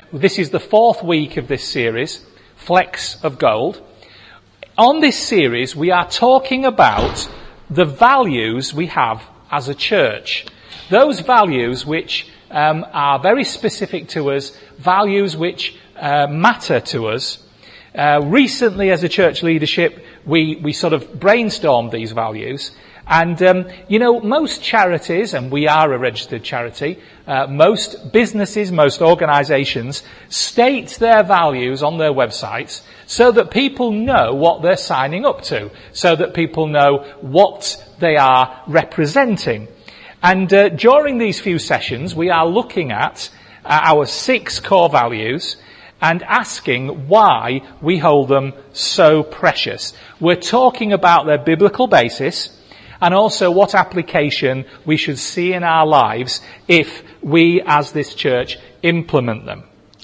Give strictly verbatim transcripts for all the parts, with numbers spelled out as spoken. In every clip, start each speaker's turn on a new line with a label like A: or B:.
A: This is the fourth week of this series, Flecks of Gold. On this series, we are talking about the values we have as a church. Those values which um, are very specific to us, values which uh, matter to us. Uh, recently, as a church leadership, we, we sort of brainstormed these values. And, um, you know, most charities, and we are a registered charity, uh, most businesses, most organisations state their values on their websites so that people know what they're signing up to, so that people know what they are representing. And uh, during these few sessions, we are looking at uh, our six core values and asking why we hold them so precious. We're talking about their biblical basis, and also what application we should see in our lives if we, as this church, implement them.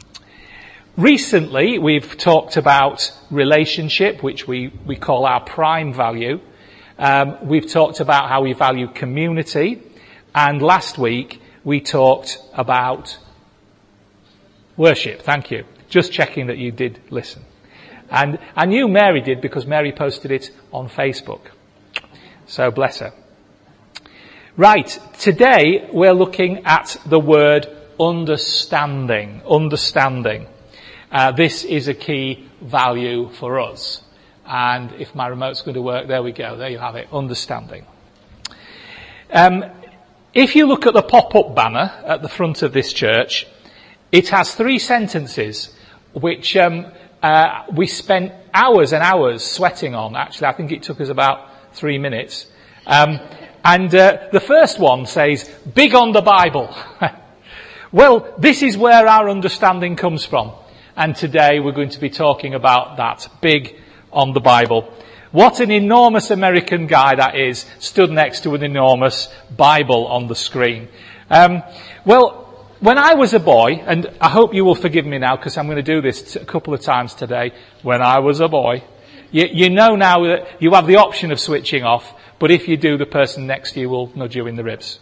A: Recently, we've talked about relationship, which we, we call our prime value. Um, we've talked about how we value community. And last week, we talked about worship. Thank you. Just checking that you did listen. And I knew Mary did because Mary posted it on Facebook. So bless her. Right, today we're looking at the word understanding. Understanding. Uh, this is a key value for us. And if my remote's going to work, there we go. There you have it. Understanding. Um, if you look at the pop-up banner at the front of this church, it has three sentences which um, uh, we spent hours and hours sweating on. Actually, I think it took us about three minutes. Um, and uh, the first one says, big on the Bible. Well, this is where our understanding comes from. And today we're going to be talking about that, big on the Bible. What an enormous American guy that is, stood next to an enormous Bible on the screen. Um, well, when I was a boy, and I hope you will forgive me now because I'm going to do this a couple of times today. When I was a boy, you, you know now that you have the option of switching off, but if you do, the person next to you will nudge you in the ribs.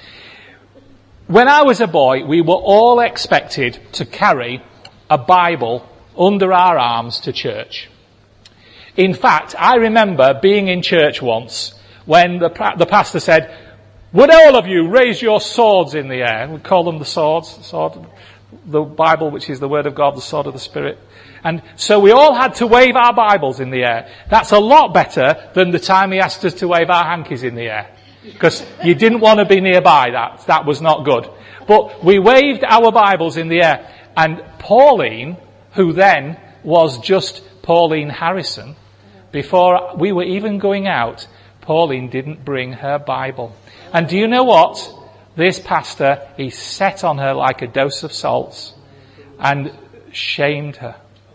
A: When I was a boy, we were all expected to carry a Bible under our arms to church. In fact, I remember being in church once when the, the pastor said, would all of you raise your swords in the air? We call them the swords, the sword, the Bible, which is the Word of God, the sword of the Spirit. And so we all had to wave our Bibles in the air. That's a lot better than the time he asked us to wave our hankies in the air. Because you didn't want to be nearby. That, that was not good. But we waved our Bibles in the air. And Pauline, who then was just Pauline Harrison, before we were even going out, Pauline didn't bring her Bible. And do you know what? This pastor, he set on her like a dose of salts and shamed her.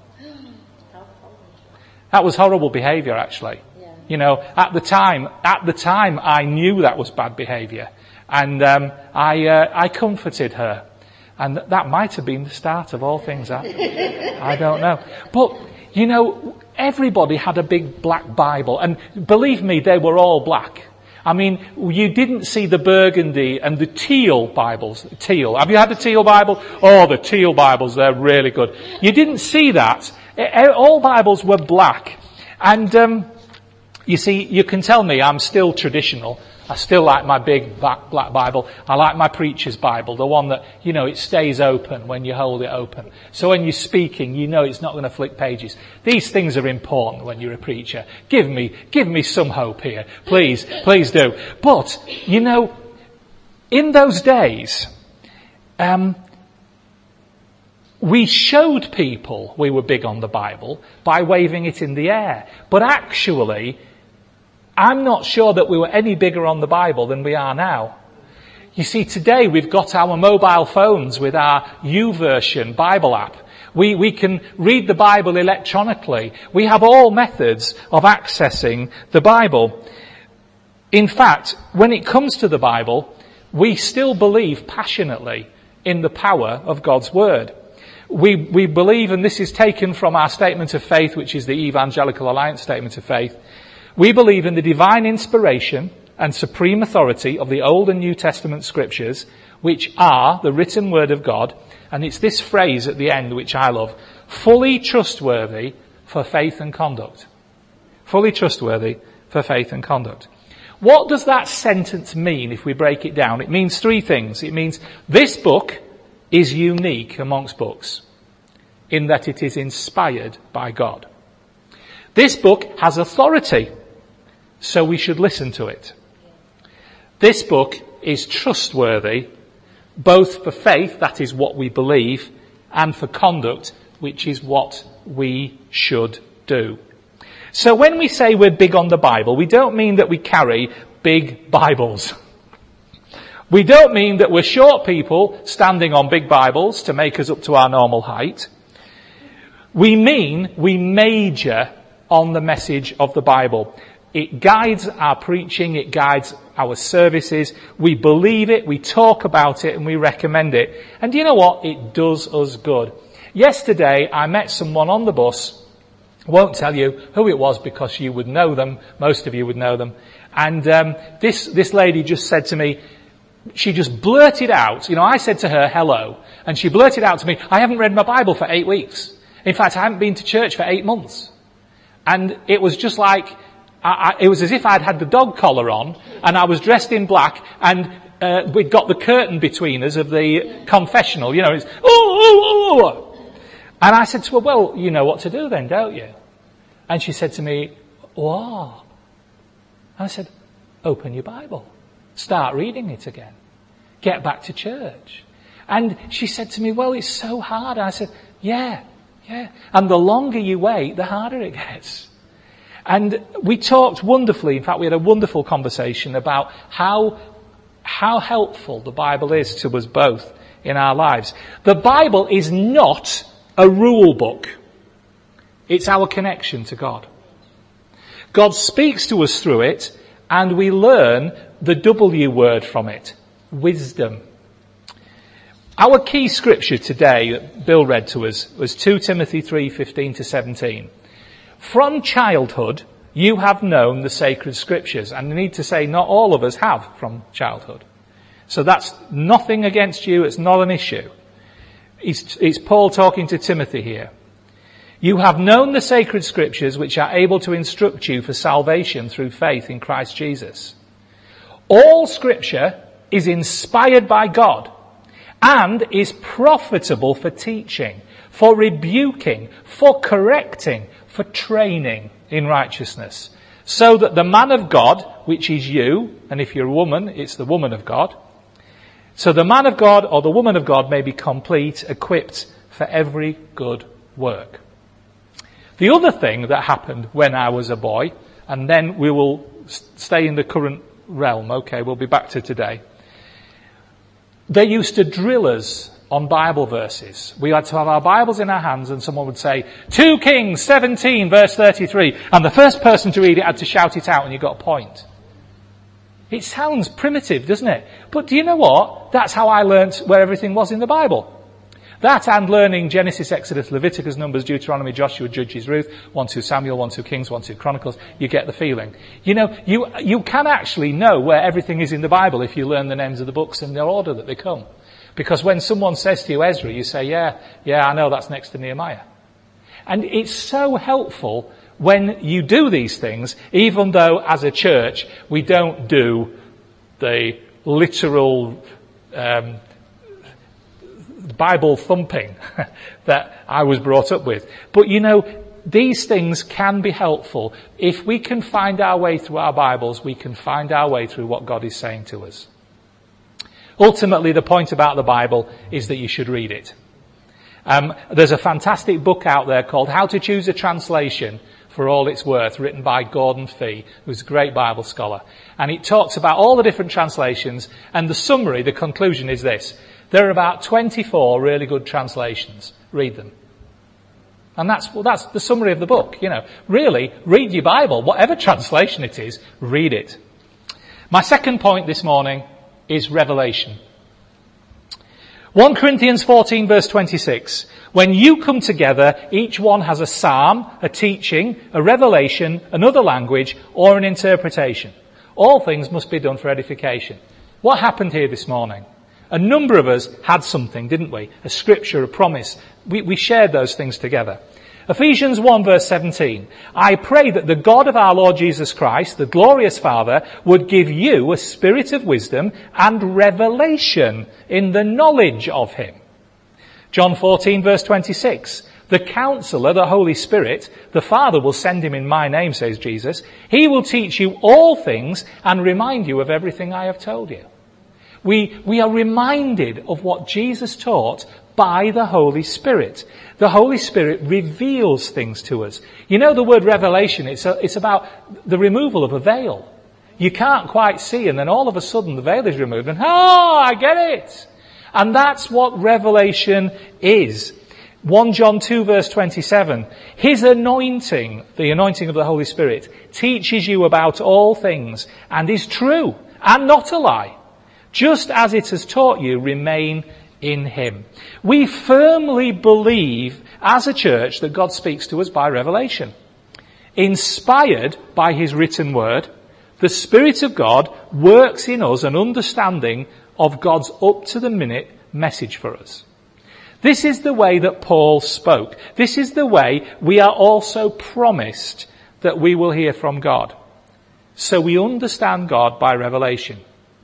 A: That was horrible behaviour, actually. Yeah. You know, at the time, at the time, I knew that was bad behaviour, and um, I uh, I comforted her, and that might have been the start of all things. I, I don't know, but you know, everybody had a big black Bible, and believe me, they were all black. I mean, you didn't see the burgundy and the teal Bibles. Teal. Have you had a teal Bible? Oh, the teal Bibles, they're really good. You didn't see that. All Bibles were black. And, um, you see, you can tell me I'm still traditional. I still like my big black, black Bible. I like my preacher's Bible, the one that, you know, it stays open when you hold it open. So when you're speaking, you know it's not going to flick pages. These things are important when you're a preacher. Give me, give me some hope here. Please, please do. But, you know, in those days, um, we showed people we were big on the Bible by waving it in the air. But actually, I'm not sure that we were any bigger on the Bible than we are now. You see, today we've got our mobile phones with our YouVersion Bible app. We, we can read the Bible electronically. We have all methods of accessing the Bible. In fact, when it comes to the Bible, we still believe passionately in the power of God's Word. We, we believe, and this is taken from our statement of faith, which is the Evangelical Alliance Statement of Faith, we believe in the divine inspiration and supreme authority of the Old and New Testament scriptures, which are the written word of God And it's this phrase at the end which I love. Fully trustworthy for faith and conduct. Fully trustworthy for faith and conduct. What does that sentence mean if we break it down? It means three things. It means this book is unique amongst books in that it is inspired by God. This book has authority, so we should listen to it. This book is trustworthy, both for faith, that is what we believe, and for conduct, which is what we should do. So when we say we're big on the Bible, we don't mean that we carry big Bibles. We don't mean that we're short people standing on big Bibles to make us up to our normal height. We mean we major on the message of the Bible. It guides our preaching, it guides our services. We believe it, we talk about it, and we recommend it. And do you know what? It does us good. Yesterday, I met someone on the bus. Won't tell you who it was because you would know them. Most of you would know them. And um, this this lady just said to me, she just blurted out, you know, I said to her, hello. And she blurted out to me, I haven't read my Bible for eight weeks. In fact, I haven't been to church for eight months. And it was just like, I, I, it was as if I'd had the dog collar on and I was dressed in black and uh, we'd got the curtain between us of the confessional, you know, it's, oh, oh, oh. And I said to her, well, you know what to do then, don't you? And she said to me, what? And I said, open your Bible. Start reading it again. Get back to church. And she said to me, well, it's so hard. And I said, yeah, yeah. And the longer you wait, the harder it gets. And we talked wonderfully. In fact, we had a wonderful conversation about how, how helpful the Bible is to us both in our lives. The Bible is not a rule book. It's our connection to God. God speaks to us through it, and we learn the W word from it, wisdom. Our key scripture today that Bill read to us was Second Timothy three fifteen to seventeen. From childhood you have known the sacred scriptures. And I need to say not all of us have from childhood. So that's nothing against you, it's not an issue. It's, it's Paul talking to Timothy here. You have known the sacred scriptures which are able to instruct you for salvation through faith in Christ Jesus. All scripture is inspired by God and is profitable for teaching, for rebuking, for correcting, for training in righteousness, so that the man of God, which is you, and if you're a woman, it's the woman of God, so the man of God or the woman of God may be complete, equipped for every good work. The other thing that happened when I was a boy, and then we will stay in the current realm, okay, we'll be back to today. They used to drill us on Bible verses. We had to have our Bibles in our hands and someone would say, Second Kings seventeen verse thirty-three, and the first person to read it had to shout it out and you got a point. It sounds primitive, doesn't it? But do you know what? That's how I learnt where everything was in the Bible. That and learning Genesis, Exodus, Leviticus, Numbers, Deuteronomy, Joshua, Judges, Ruth, First, Second Samuel, First, Second Kings, First, Second Chronicles. You get the feeling. You know, you you can actually know where everything is in the Bible if you learn the names of the books in the order that they come. Because when someone says to you Ezra, you say, yeah, yeah, I know that's next to Nehemiah. And it's so helpful when you do these things, even though as a church we don't do the literal um, Bible thumping that I was brought up with. But you know, these things can be helpful. If we can find our way through our Bibles, we can find our way through what God is saying to us. Ultimately, the point about the Bible is that you should read it. Um, there's a fantastic book out there called How to Choose a Translation for All It's Worth, written by Gordon Fee, who's a great Bible scholar. And it talks about all the different translations, and the summary, the conclusion is this. There are about twenty-four really good translations. Read them. And that's, well, that's the summary of the book, you know. Really, read your Bible, whatever translation it is, read it. My second point this morning is revelation. First Corinthians fourteen verse twenty-six. When you come together, each one has a psalm, a teaching, a revelation, another language, or an interpretation. All things must be done for edification. What happened here this morning? A number of us had something, didn't we? A scripture, a promise. We, we shared those things together. Ephesians one verse seventeen. I pray that the God of our Lord Jesus Christ, the glorious Father, would give you a spirit of wisdom and revelation in the knowledge of him. John fourteen verse twenty-six. The Counselor, the Holy Spirit, the Father will send him in my name, says Jesus. He will teach you all things and remind you of everything I have told you. We, we are reminded of what Jesus taught by the Holy Spirit. The Holy Spirit reveals things to us. You know the word revelation, it's, a, it's about the removal of a veil. You can't quite see, and then all of a sudden the veil is removed and, oh, I get it. And that's what revelation is. First John two verse twenty-seven. His anointing, the anointing of the Holy Spirit, teaches you about all things and is true and not a lie. Just as it has taught you, remain in him. We firmly believe as a church that God speaks to us by revelation. Inspired by his written word, the Spirit of God works in us an understanding of God's up-to-the-minute message for us. This is the way that Paul spoke. This is the way we are also promised that we will hear from God. So we understand God by revelation.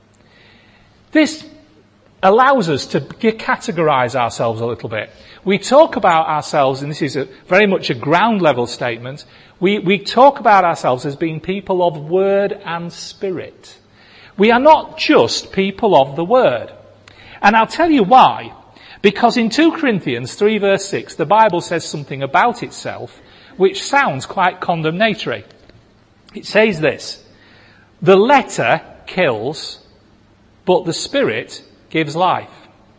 A: This allows us to categorize ourselves a little bit. We talk about ourselves, and this is a, very much a ground level statement, we, we talk about ourselves as being people of word and spirit. We are not just people of the word. And I'll tell you why. Because in Second Corinthians three verse six, the Bible says something about itself which sounds quite condemnatory. It says this, the letter kills, but the Spirit gives life.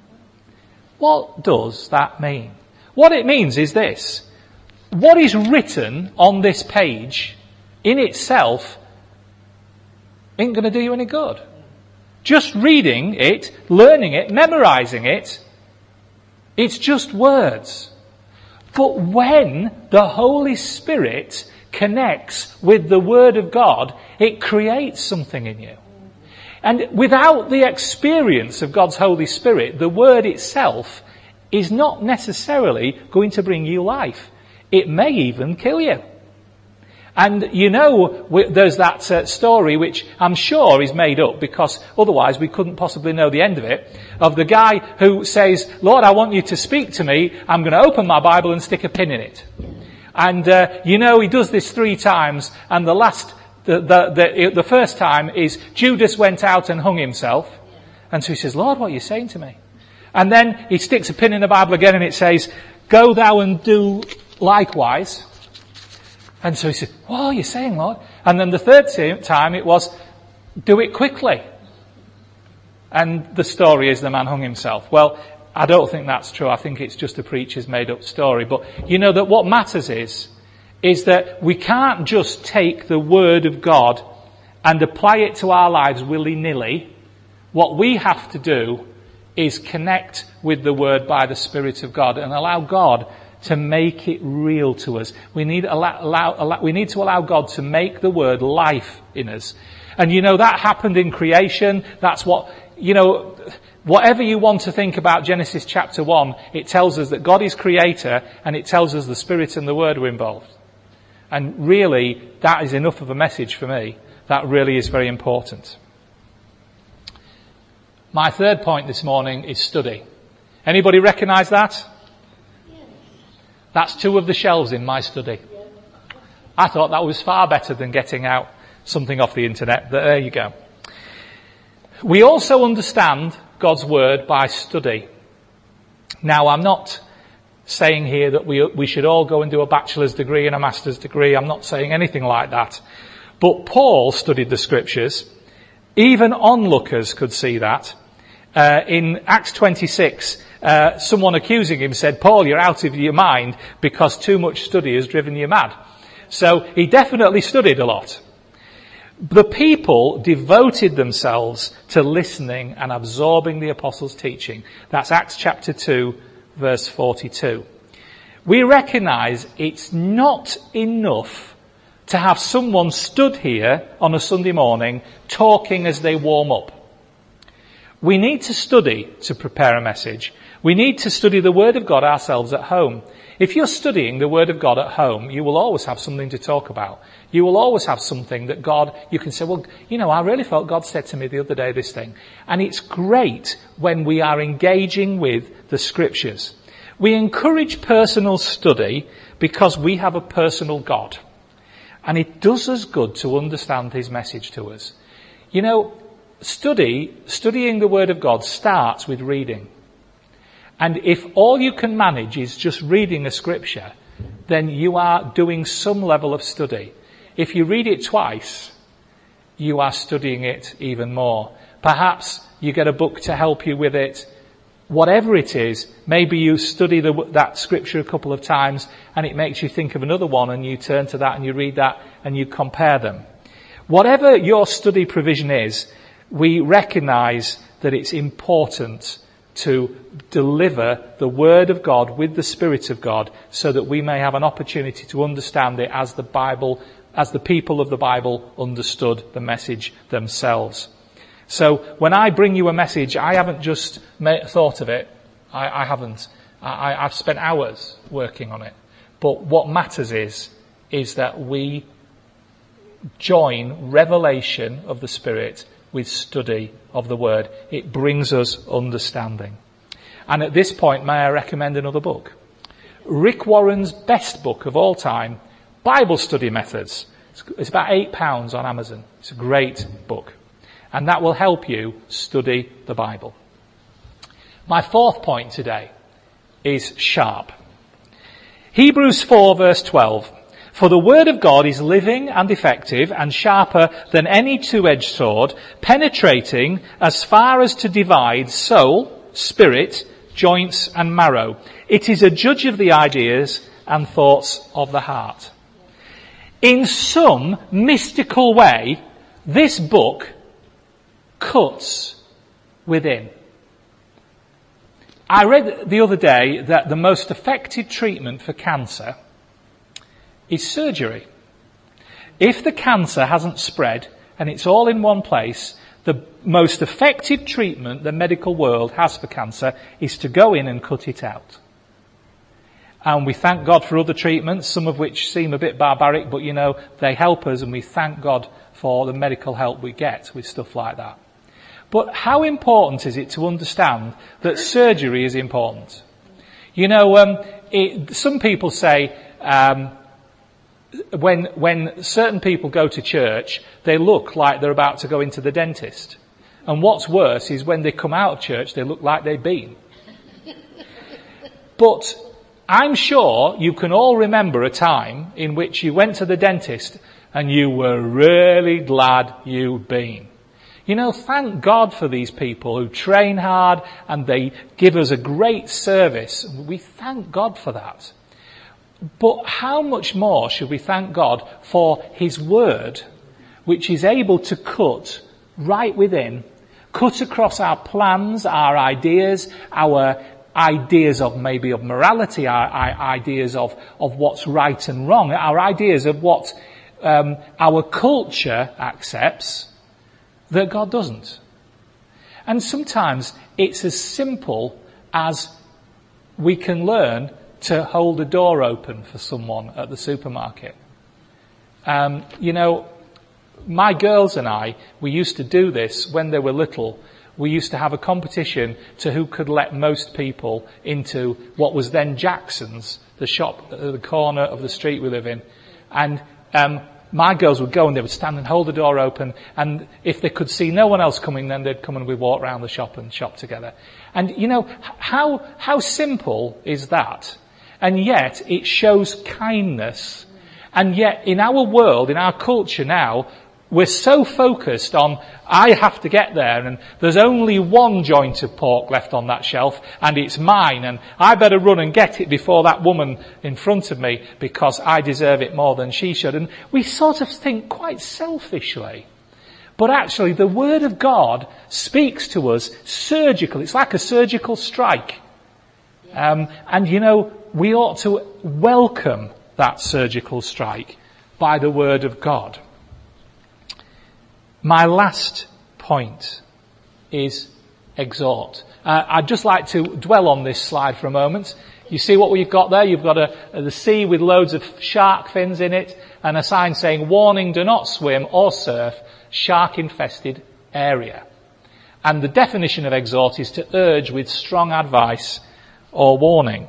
A: What does that mean? What it means is this. What is written on this page in itself ain't going to do you any good. Just reading it, learning it, memorizing it, it's just words. But when the Holy Spirit connects with the Word of God, it creates something in you. And without the experience of God's Holy Spirit, the Word itself is not necessarily going to bring you life. It may even kill you. And you know, there's that uh, story which I'm sure is made up because otherwise we couldn't possibly know the end of it, of the guy who says, Lord, I want you to speak to me. I'm going to open my Bible and stick a pin in it. And, uh, you know, he does this three times, and the last, the, the, the, the first time is Judas went out and hung himself. And so he says, Lord, what are you saying to me? And then he sticks a pin in the Bible again and it says, go thou and do likewise. And so he said, what are you saying, Lord? And then the third time it was, do it quickly. And the story is the man hung himself. Well, I don't think that's true. I think it's just a preacher's made up story. But you know that what matters is, is that we can't just take the Word of God and apply it to our lives willy-nilly. What we have to do is connect with the Word by the Spirit of God and allow God to make it real to us. We need, allow, allow, allow, we need to allow God to make the Word life in us. And you know, that happened in creation. That's what, you know, whatever you want to think about Genesis chapter one, it tells us that God is creator and it tells us the Spirit and the Word are involved. And really, that is enough of a message for me. That really is very important. My third point this morning is study. Anybody recognise that? That's two of the shelves in my study. I thought that was far better than getting out something off the internet, but there you go. We also understand God's Word by study. Now, I'm not saying here that we we should all go and do a bachelor's degree and a master's degree. I'm not saying anything like that. But Paul studied the Scriptures. Even onlookers could see that. Uh, in Acts twenty-six, uh, someone accusing him said, Paul, you're out of your mind because too much study has driven you mad. So he definitely studied a lot. The people devoted themselves to listening and absorbing the apostles' teaching. That's Acts chapter two, verse forty-two. We recognise it's not enough to have someone stood here on a Sunday morning talking as they warm up. We need to study to prepare a message. We need to study the Word of God ourselves at home. If you're studying the Word of God at home, you will always have something to talk about. You will always have something that God, you can say, well, you know, I really felt God said to me the other day this thing. And it's great when we are engaging with the Scriptures. We encourage personal study because we have a personal God. And it does us good to understand his message to us. You know, study, studying the Word of God starts with reading. And if all you can manage is just reading a scripture, then you are doing some level of study. If you read it twice, you are studying it even more. Perhaps you get a book to help you with it. Whatever it is, maybe you study the, that scripture a couple of times and it makes you think of another one and you turn to that and you read that and you compare them. Whatever your study provision is, we recognise that it's important to deliver the Word of God with the Spirit of God so that we may have an opportunity to understand it as the Bible, as the people of the Bible understood the message themselves. So when I bring you a message, I haven't just made, thought of it. I, I haven't. I, I've spent hours working on it. But what matters is, is that we join revelation of the Spirit with study of the Word. It brings us understanding. And at this point, may I recommend another book? Rick Warren's best book of all time, Bible Study Methods. It's about eight pounds on Amazon. It's a great book. And that will help you study the Bible. My fourth point today is sharp. Hebrews four verse twelve. For the word of God is living and effective and sharper than any two-edged sword, penetrating as far as to divide soul, spirit, joints and marrow. It is a judge of the ideas and thoughts of the heart. In some mystical way, this book cuts within. I read the other day that the most effective treatment for cancer is surgery. If the cancer hasn't spread and it's all in one place, the most effective treatment the medical world has for cancer is to go in and cut it out. And we thank God for other treatments, some of which seem a bit barbaric, but you know, they help us, and we thank God for the medical help we get with stuff like that. But how important is it to understand that surgery is important? You know, um, it, some people say, um, when, when certain people go to church, they look like they're about to go into the dentist. And what's worse is when they come out of church, they look like they've been. But I'm sure you can all remember a time in which you went to the dentist and you were really glad you'd been. You know, thank God for these people who train hard and they give us a great service. We thank God for that. But how much more should we thank God for his word, which is able to cut right within, cut across our plans, our ideas, our ideas of maybe of morality, our, our ideas of, of what's right and wrong, our ideas of what um, our culture accepts that God doesn't. And sometimes it's as simple as we can learn to hold a door open for someone at the supermarket. Um, you know, my girls and I, we used to do this when they were little. We used to have a competition to who could let most people into what was then Jackson's, the shop at the corner of the street we live in. And um, my girls would go and they would stand and hold the door open, and if they could see no one else coming, then they'd come and we'd walk around the shop and shop together. And you know, how how simple is that? And yet it shows kindness. And yet in our world, in our culture now, we're so focused on, I have to get there, and there's only one joint of pork left on that shelf, and it's mine, and I better run and get it before that woman in front of me, because I deserve it more than she should. And we sort of think quite selfishly. But actually, the Word of God speaks to us surgical. It's like a surgical strike. Um, and you know, we ought to welcome that surgical strike by the Word of God. My last point is exhort. Uh, I'd just like to dwell on this slide for a moment. You see what we've got there? You've got a, a, the sea with loads of shark fins in it and a sign saying, warning, do not swim or surf, shark-infested area. And the definition of exhort is to urge with strong advice or warning.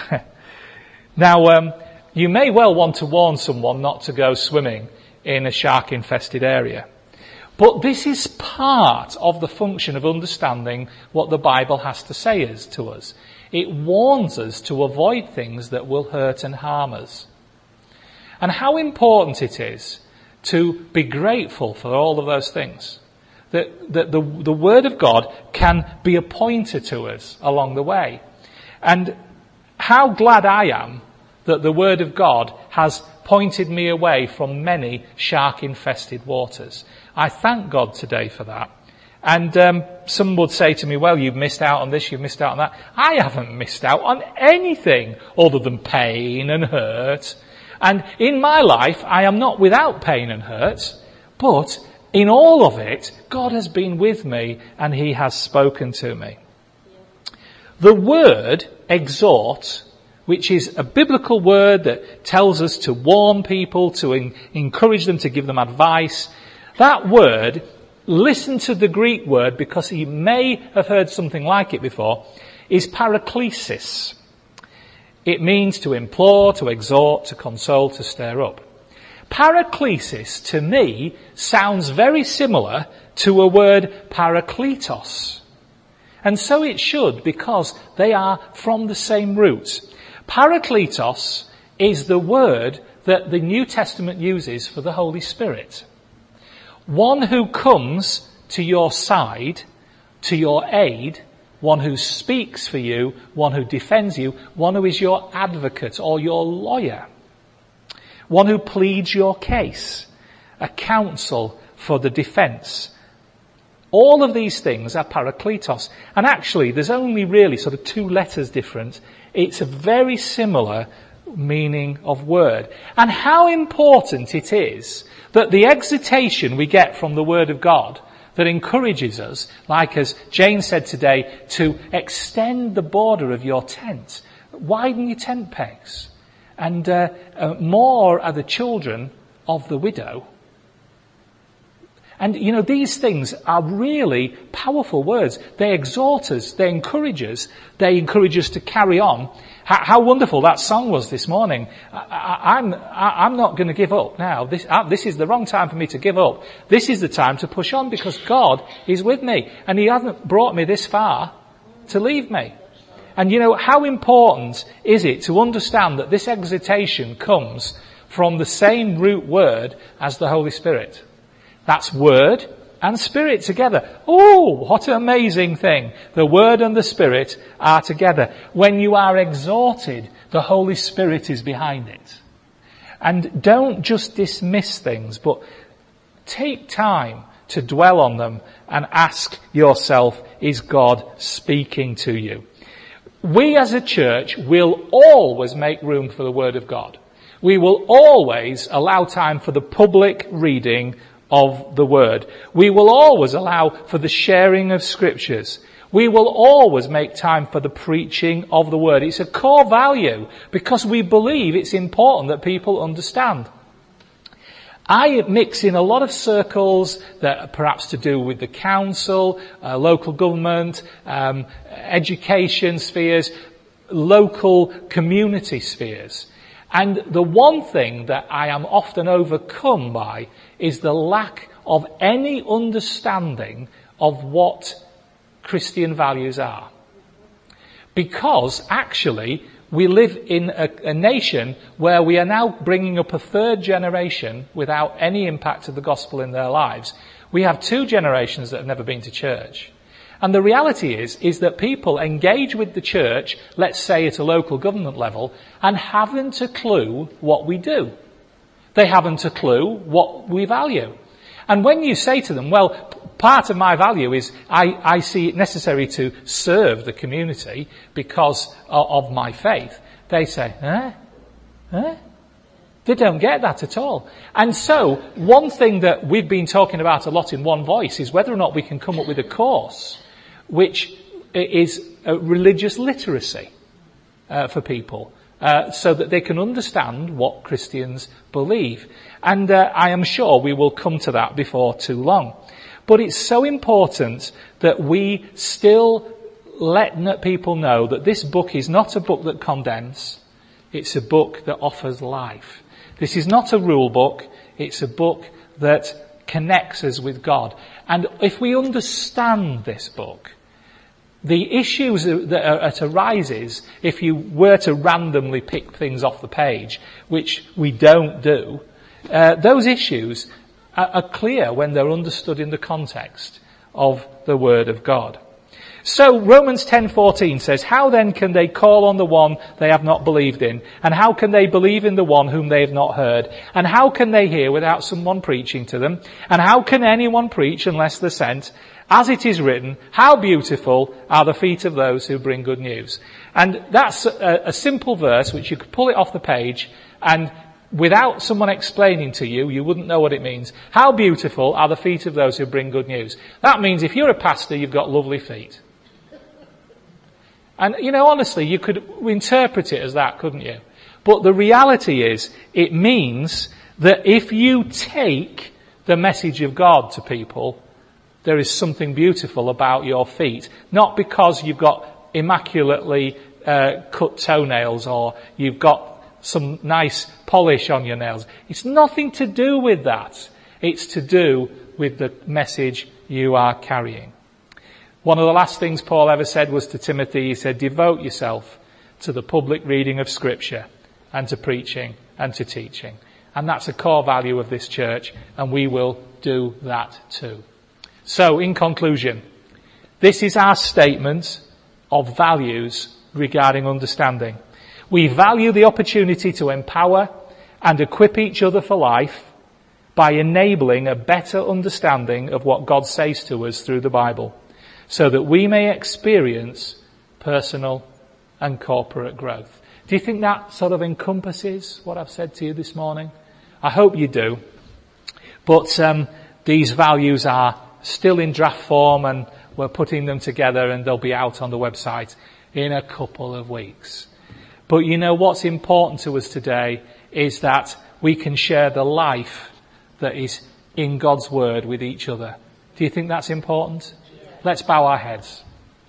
A: Now, um, you may well want to warn someone not to go swimming in a shark-infested area. But this is part of the function of understanding what the Bible has to say as to us. It warns us to avoid things that will hurt and harm us. And how important it is to be grateful for all of those things. That, that the, the Word of God can be a pointer to us along the way. And how glad I am that the Word of God has pointed me away from many shark-infested waters. I thank God today for that. And um, some would say to me, well, you've missed out on this, you've missed out on that. I haven't missed out on anything other than pain and hurt. And in my life, I am not without pain and hurt, but in all of it, God has been with me and he has spoken to me. The word exhort, which is a biblical word that tells us to warn people, to in, encourage them, to give them advice, that word, listen to the Greek word because you may have heard something like it before, is paraklesis. It means to implore, to exhort, to console, to stir up. Paraklesis, to me, sounds very similar to a word parakletos. And so it should, because they are from the same root. Parakletos is the word that the New Testament uses for the Holy Spirit. One who comes to your side, to your aid, one who speaks for you, one who defends you, one who is your advocate or your lawyer, one who pleads your case, a counsel for the defence. All of these things are parakletos. And actually, there's only really sort of two letters different. It's a very similar meaning of word. And how important it is that the exhortation we get from the Word of God that encourages us, like as Jane said today, to extend the border of your tent, widen your tent pegs, and uh, uh, more are the children of the widow. And, you know, these things are really powerful words. They exhort us, they encourage us, they encourage us to carry on. How, how wonderful that song was this morning. I, I, I'm, I, I'm not going to give up now. This, uh, this is the wrong time for me to give up. This is the time to push on because God is with me. And he hasn't brought me this far to leave me. And, you know, how important is it to understand that this exhortation comes from the same root word as the Holy Spirit? That's word and spirit together. Oh, what an amazing thing. The word and the spirit are together. When you are exhorted, the Holy Spirit is behind it. And don't just dismiss things, but take time to dwell on them and ask yourself, is God speaking to you? We as a church will always make room for the Word of God. We will always allow time for the public reading of the Word. We will always allow for the sharing of Scriptures. We will always make time for the preaching of the Word. It's a core value because we believe it's important that people understand. I mix in a lot of circles that are perhaps to do with the council, uh, local government, um, education spheres, local community spheres. And the one thing that I am often overcome by is the lack of any understanding of what Christian values are. Because actually we live in a, a nation where we are now bringing up a third generation without any impact of the gospel in their lives. We have two generations that have never been to church. And the reality is, is that people engage with the church, let's say at a local government level, and haven't a clue what we do. They haven't a clue what we value. And when you say to them, well, part of my value is I, I see it necessary to serve the community because of, of my faith, they say, eh? Eh? They don't get that at all. And so, one thing that we've been talking about a lot in One Voice is whether or not we can come up with a course which is a religious literacy uh, for people, uh, so that they can understand what Christians believe. And uh, I am sure we will come to that before too long. But it's so important that we still let people know that this book is not a book that condemns. It's a book that offers life. This is not a rule book. It's a book that connects us with God. And if we understand this book, the issues that, are, that arises if you were to randomly pick things off the page, which we don't do, uh, those issues are, are clear when they're understood in the context of the Word of God. So Romans ten fourteen says, how then can they call on the one they have not believed in? And how can they believe in the one whom they have not heard? And how can they hear without someone preaching to them? And how can anyone preach unless they're sent? As it is written, how beautiful are the feet of those who bring good news. And that's a, a simple verse which you could pull it off the page, and without someone explaining to you, you wouldn't know what it means. How beautiful are the feet of those who bring good news. That means if you're a pastor, you've got lovely feet. And, you know, honestly, you could interpret it as that, couldn't you? But the reality is, it means that if you take the message of God to people, there is something beautiful about your feet. Not because you've got immaculately uh, cut toenails or you've got some nice polish on your nails. It's nothing to do with that. It's to do with the message you are carrying. One of the last things Paul ever said was to Timothy, he said, devote yourself to the public reading of Scripture and to preaching and to teaching. And that's a core value of this church, and we will do that too. So, in conclusion, this is our statement of values regarding understanding. We value the opportunity to empower and equip each other for life by enabling a better understanding of what God says to us through the Bible, so that we may experience personal and corporate growth. Do you think that sort of encompasses what I've said to you this morning? I hope you do. But um, these values are still in draft form, and we're putting them together, and they'll be out on the website in a couple of weeks. But you know what's important to us today is that we can share the life that is in God's Word with each other. Do you think that's important? Let's bow our heads.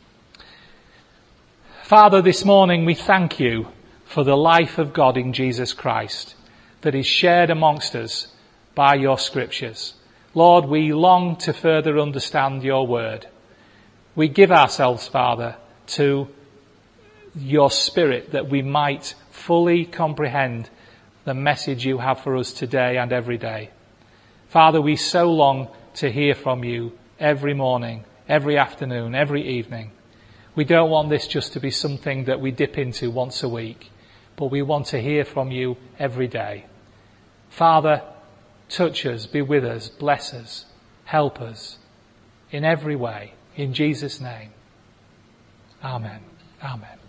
A: Father, this morning we thank you for the life of God in Jesus Christ that is shared amongst us by your Scriptures. Lord, we long to further understand your word. We give ourselves, Father, to your Spirit that we might fully comprehend the message you have for us today and every day. Father, we so long to hear from you every morning, every afternoon, every evening. We don't want this just to be something that we dip into once a week, but we want to hear from you every day. Father, touch us, be with us, bless us, help us in every way. In Jesus' name. Amen. Amen.